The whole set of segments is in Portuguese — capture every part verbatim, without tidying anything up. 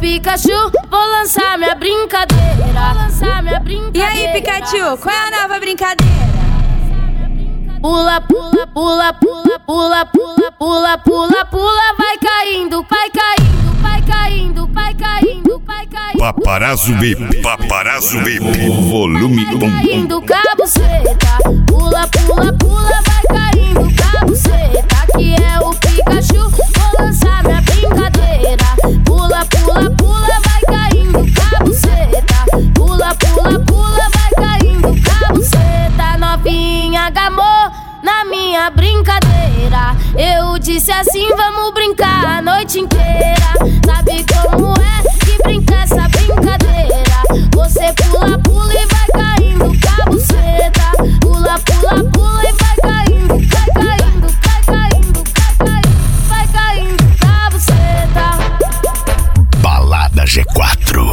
Pikachu, vou lançar minha brincadeira. Vou lançar minha brincadeira. E aí, Pikachu, qual é a nova brincadeira? Pula, pula, pula, pula, pula, pula, pula, pula, pula, vai caindo, vai caindo, vai caindo, vai caindo, vai caindo. Paparazzo V I P, Paparazzo V I P, volume um. Vai caindo, cabuceta, pula, pula, pula, vai caindo, cabuceta. Aqui é o Pikachu, vou lançar minha brincadeira. Pula, pula, pula, vai caindo, cabuceta. Pula, pula, pula, vai caindo, cabuceta. Novinha gamou na minha brincadeira. Eu disse assim, vamos brincar a noite inteira. Sabe como é que brinca essa brincadeira? Você pula, pula e vai caindo, cabuceta. Pula, pula, pula e vai caindo, vai caindo, vai caindo, vai caindo, vai caindo, cabuceta. Balada G quatro.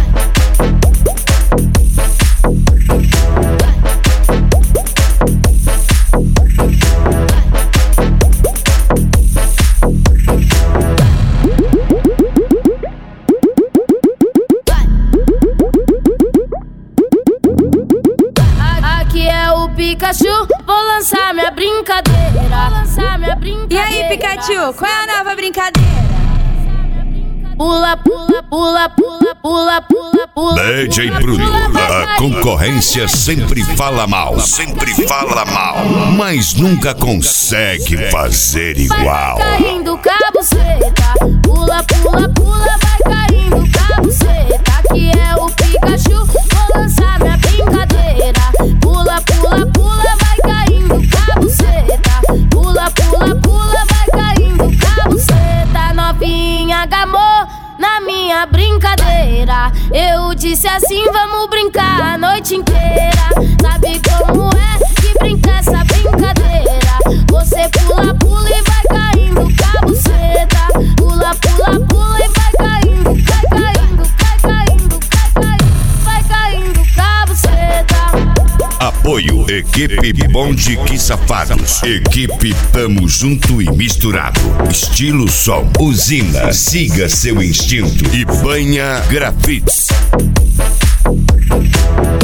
Pikachu, vou lançar minha brincadeira. Vou lançar minha brincadeira. E aí, Pikachu, qual é a nova brincadeira? Pula, pula, pula, pula, pula, pula, pula. D J Bruno, a concorrência sempre fala mal, sempre fala mal, mas nunca consegue fazer igual. Vai caindo, cabuceta. Pula, pula, pula, vai caindo, cabuceta. Aqui é o Pikachu, vou lançar minha brincadeira. Pula, pula, pula, vai caindo, cabuceta. Pula, pula, pula, vai caindo, cabuceta. Novinha gamou na minha brincadeira. Eu disse assim, vamos brincar a noite inteira. Sabe como é que brinca essa brincadeira? Você pula, pula e vai caindo, cabuceta. Pula, pula, pula e vai caindo, vai caindo, vai caindo, vai caindo, vai caindo, cabuceta. Apoio, equipe Bonde Que Safados. Equipe Tamo Junto e Misturado. Estilo som, usina, siga seu instinto e banha Grafites.